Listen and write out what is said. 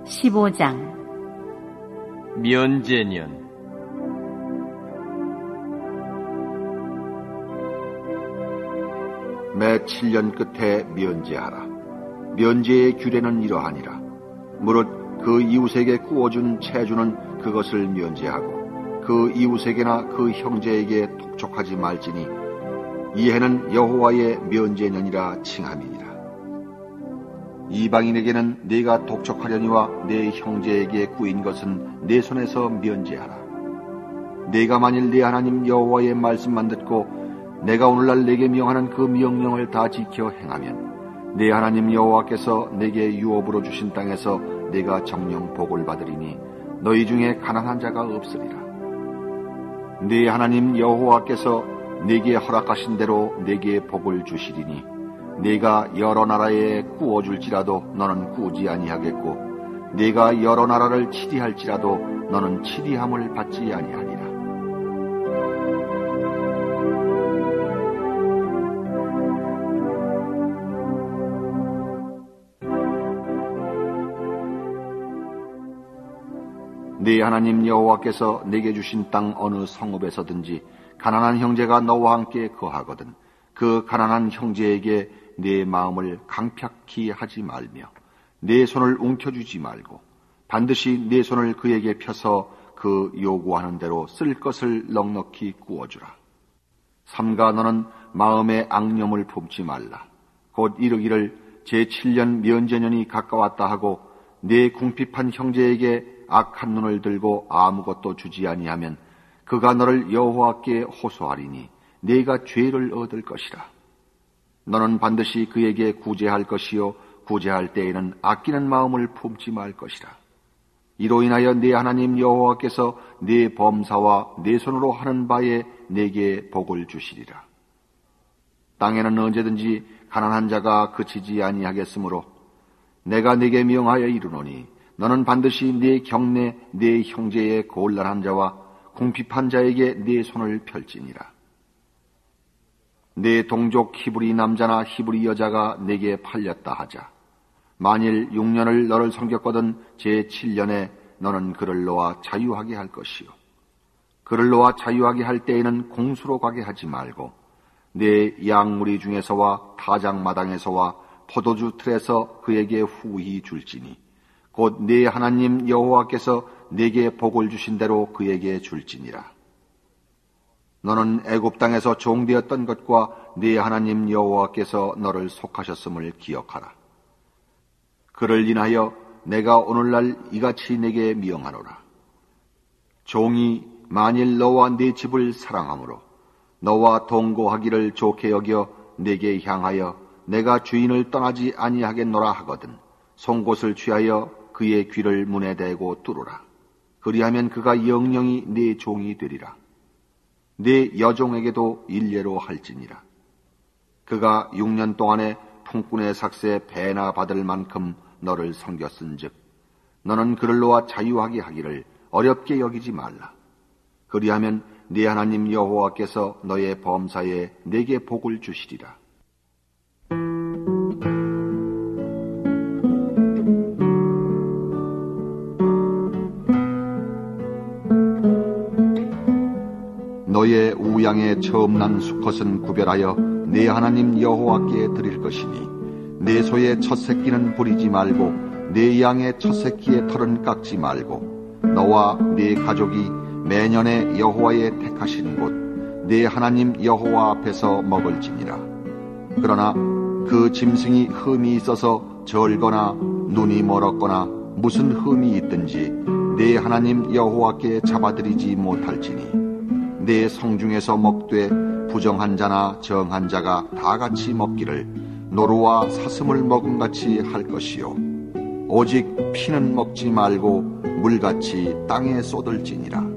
15장 면제년. 매 7년 끝에 면제하라. 면제의 규례는 이러하니라. 무릇 그 이웃에게 구워준 채주는 그것을 면제하고 그 이웃에게나 그 형제에게 독촉하지 말지니 이 해는 여호와의 면제년이라 칭함이니라. 이방인에게는 네가 독촉하려니와 내 형제에게 구인 것은 내 손에서 면제하라. 네가 만일 네 하나님 여호와의 말씀만 듣고 내가 오늘날 네게 명하는 그 명령을 다 지켜 행하면 네 하나님 여호와께서 네게 유업으로 주신 땅에서 네가 정령 복을 받으리니 너희 중에 가난한 자가 없으리라. 네 하나님 여호와께서 네게 허락하신 대로 네게 복을 주시리니 네가 여러 나라에 구워줄지라도 너는 구우지 아니하겠고 네가 여러 나라를 치리할지라도 너는 치리함을 받지 아니하리라. 네 하나님 여호와께서 네게 주신 땅 어느 성읍에서든지 가난한 형제가 너와 함께 거하거든 그 가난한 형제에게 네 마음을 강팍히 하지 말며 네 손을 움켜쥐지 말고 반드시 네 손을 그에게 펴서 그 요구하는 대로 쓸 것을 넉넉히 구워주라. 삼가 너는 마음에 앙념을 품지 말라. 곧 이르기를 제7년 면제년이 가까웠다 하고 네 궁핍한 형제에게 악한 눈을 들고 아무것도 주지 아니하면 그가 너를 여호와께 호소하리니 네가 죄를 얻을 것이라. 너는 반드시 그에게 구제할 것이요 구제할 때에는 아끼는 마음을 품지 말 것이라. 이로 인하여 네 하나님 여호와께서 네 범사와 네 손으로 하는 바에 네게 복을 주시리라. 땅에는 언제든지 가난한 자가 그치지 아니하겠으므로 내가 네게 명하여 이르노니 너는 반드시 네 경내 네 형제의 곤란한 자와 궁핍한 자에게 네 손을 펼지니라. 네 동족 히브리 남자나 히브리 여자가 네게 팔렸다 하자. 만일 6년을 너를 섬겼거든 제7년에 너는 그를 놓아 자유하게 할 것이요. 그를 놓아 자유하게 할 때에는 공수로 가게 하지 말고 네 양무리 중에서와 타작마당에서와 포도주 틀에서 그에게 후히 줄지니 곧 네 하나님 여호와께서 네게 복을 주신 대로 그에게 줄지니라. 너는 애굽 땅에서 종되었던 것과 네 하나님 여호와께서 너를 속하셨음을 기억하라. 그를 인하여 내가 오늘날 이같이 네게 명하노라. 종이 만일 너와 네 집을 사랑하므로 너와 동거하기를 좋게 여겨 네게 향하여 내가 주인을 떠나지 아니하겠노라 하거든 송곳을 취하여 그의 귀를 문에 대고 뚫으라. 그리하면 그가 영영이 네 종이 되리라. 네 여종에게도 일례로 할지니라. 그가 6년 동안에 통꾼의 삭새 배나 받을 만큼 너를 섬겼은즉 너는 그를 놓아 자유하게 하기를 어렵게 여기지 말라. 그리하면 네 하나님 여호와께서 너의 범사에 네게 복을 주시리라. 너의 우양의 처음 난 수컷은 구별하여 네 하나님 여호와께 드릴 것이니 네 소의 첫 새끼는 부리지 말고 네 양의 첫 새끼의 털은 깎지 말고 너와 네 가족이 매년에 여호와의 택하신 곳 네 하나님 여호와 앞에서 먹을지니라. 그러나 그 짐승이 흠이 있어서 절거나 눈이 멀었거나 무슨 흠이 있든지 네 하나님 여호와께 잡아들이지 못할지니 네 성중에서 먹되 부정한 자나 정한 자가 다 같이 먹기를 노루와 사슴을 먹음같이 할 것이요 오직 피는 먹지 말고 물같이 땅에 쏟을지니라.